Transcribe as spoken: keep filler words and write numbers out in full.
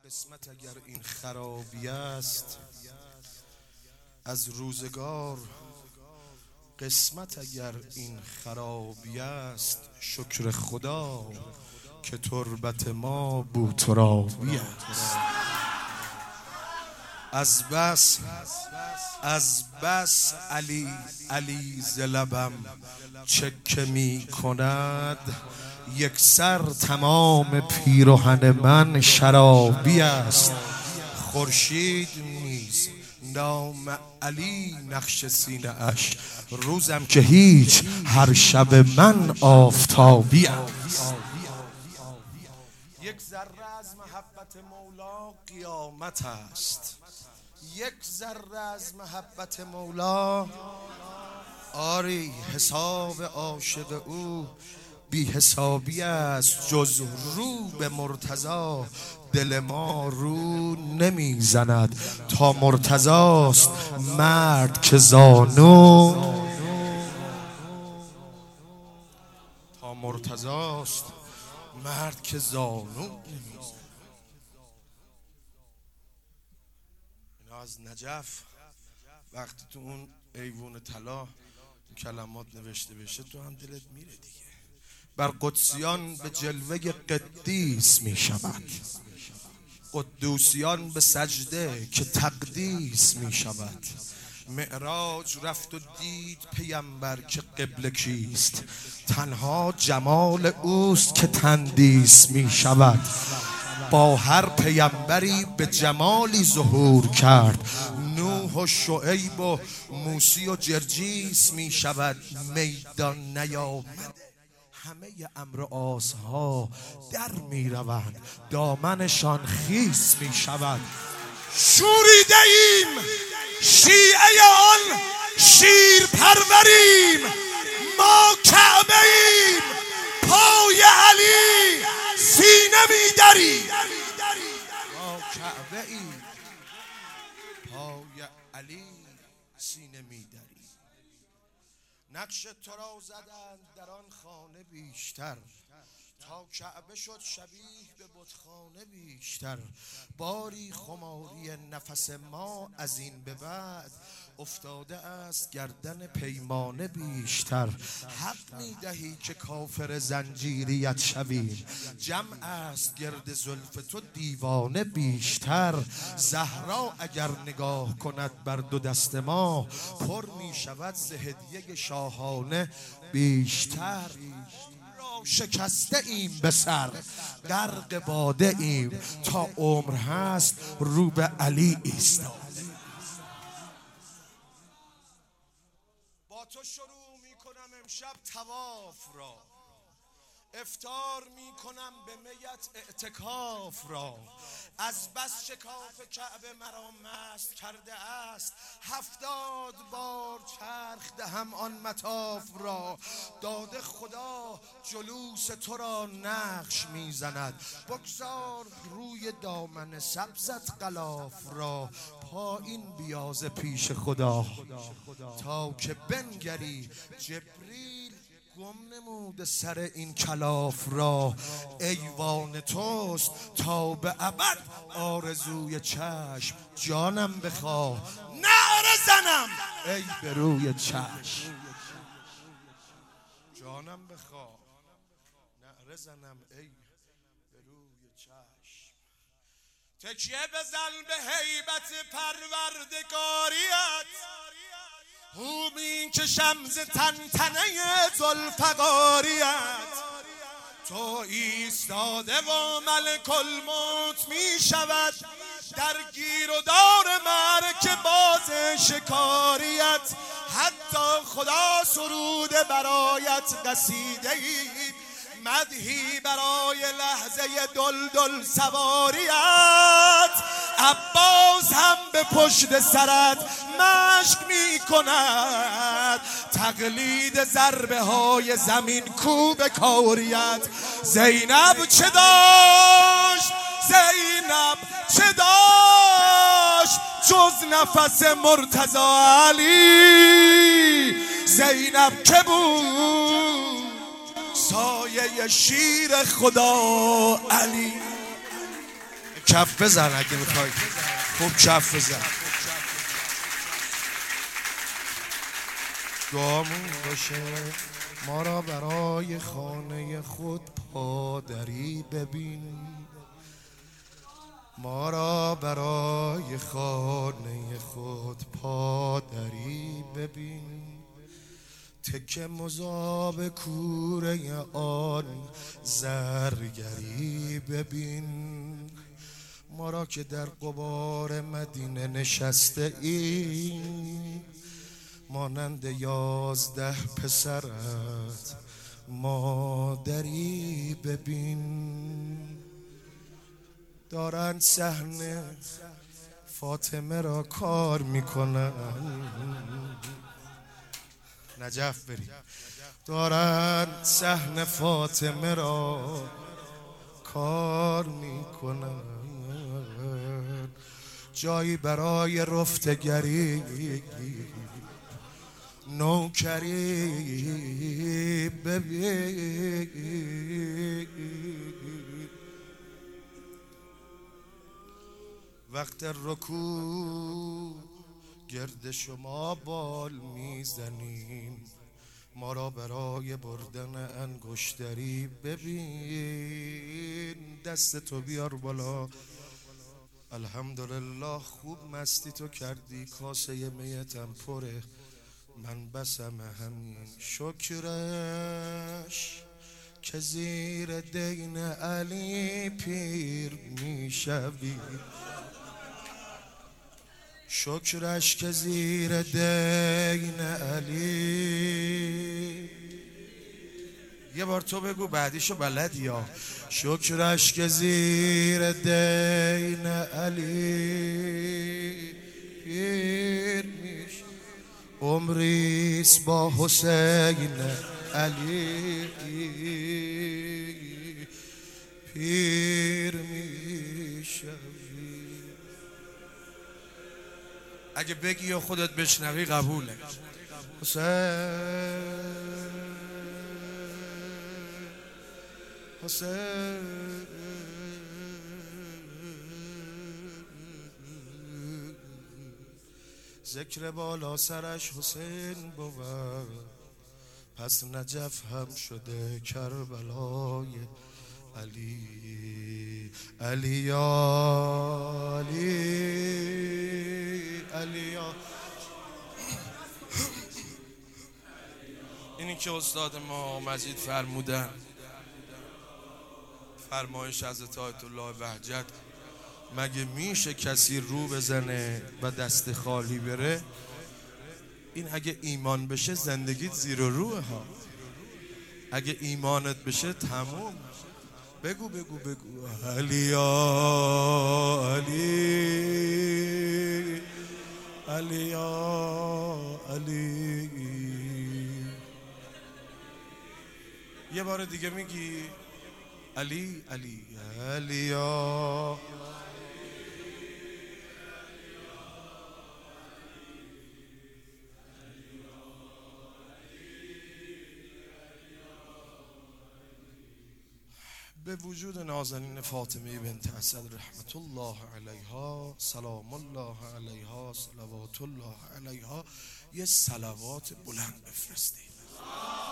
قسمت اگر این خرابی است از روزگار، قسمت اگر این خرابی است شکر خدا که تربت ما بوترابی است. از بس از بس علی علی ز لبم چکه می کند، یک سر تمام پیرهن من شرابی است. خورشید نیز نام علی نقش سینه اش، روزم که هیچ هر شب من آفتابی است. یک ذره از محبت مولا قیامت است، یک ذره از محبت مولا آری حساب عاشق او بی حسابی است. جز رو به مرتضی دل ما رو نمیزند، تا مرتضاست مرد که زانو تا مرتضاست مرد که زانو نمیزند. اینا از نجف وقتی تو اون ایوون طلا کلمات نوشته بشه تو هم دلت میره دیگه. بر قدسیان به جلوه قدیس می شود، قدوسیان به سجده که تقدیس می شود. معراج رفت و دید پیامبر که قبله کیست، تنها جمال اوست که تندیس می شود. با هر پیامبری به جمالی ظهور کرد، نوح و شعیب و موسی و جرجیس می شود. میدان نیامد همه امر آسها در می روند، دامنشان خیس می شود. شوریده ایم شیعه آن شیر پروریم، ما کعبه ایم پای علی سینه می دریم. ما کعبه ایم پای علی سینه می دریم. نقش تو را زدند در آن خانه بیشتر، تا کعبه شد شبیه به بتخانه بیشتر. باری خماری نفس ما از این به بعد افتاده است گردن پیمانه بیشتر. حق می دهی که کافر زنجیریت شویم، جمع است گرد زلف تو دیوانه بیشتر. زهرا اگر نگاه کند بر دو دست ما، پر می شود ز هدیه شاهانه بیشتر. شکسته ایم به سر غرق باده ایم، تا عمر هست رو به علی ایستاد. با تو شروع می کنم امشب طواف را، افطار می کنم به میت اعتکاف را. از بس شکاف کعبه مرا مست کرده است، هفتاد بار چرخ دهم آن مطاف را. داده خدا جلوس تو را نقش می زند، بگذار روی دامن سبزت غلاف را. پایین بیاز پیش خدا تا که بنگری، جبریل گم نموده سر این کلاف را. ایوان توست تا به ابد آرزوی چشم، جانم بخواه نعره زنم ای به روی چشم. جانم بخواه نعره زنم ای به روی چشم. تکیه بزن به هیبت پروردگاریت، هومی کشم ز تنتنه ذوالفقاریت. تو ایستاده و ملک الموت می شود در گیر و دار مرگ باز شکاریت. حتی خدا سرود برایت قصیده ای، مدحی برای لحظه دلدل سواریت. عباس هم به پشت سرت مشق می کند، تقلید ضربه های زمین کوب کاریت. زینب چه داشت زینب چه داشت جز نفس مرتضی علی؟ زینب که بود سایه شیر خدا علی. کف بزن اگه میخوای، خوب کف بزن. گامون باشه ما را برای خانه خود پادری ببین، ما را برای خانه خود پادری ببین. تکه مذاب کوره آن زرگری ببین، ما را که در غبار مدینه نشسته ایم، مانند یازده پسرت مادری ببین. دارن صحنه فاطمه را کار میکنن، نجف بریم. دارن صحنه فاطمه را کار میکنن، جایی برای رفتگری نوکری ببین. وقت رکوع گرد شما بال میزنیم، ما را برای بردن انگشتری ببین. دست تو بیار بالا. الحمدلله خوب مستی تو کردی، کاسه میتم پره، من بسم همین شکرش که زیر دین علی پیر میشوی. شکرش که زیر دین علی، یه بار تو بگو بعدیشو بلدی یا. شکرش که زیر دین علی پیر میشه، عمریست با حسین علی پیر میشه. اگه بگی یا خودت بشنوی قبوله. حسین حسین ذکر بالا سرش حسین بود، پس نجف هم شده کربلای علی. علی یا علی علی یا. اینی که استاد ما مجید فرمودن، فرمایش از آیت الله وحجت، مگه میشه کسی رو بزنه و دست خالی بره؟ این اگه ایمان بشه زندگیت زیر و روه ها، اگه ایمانت بشه تموم. بگو بگو بگو علی یا علی علی یا علی. یه بار دیگه میگی علی علی علی یا. به وجود نازنین فاطمه بنت اسد رحمت الله علیها، سلام الله علیها، صلوات الله علیها، یه صلوات بلند بفرستید.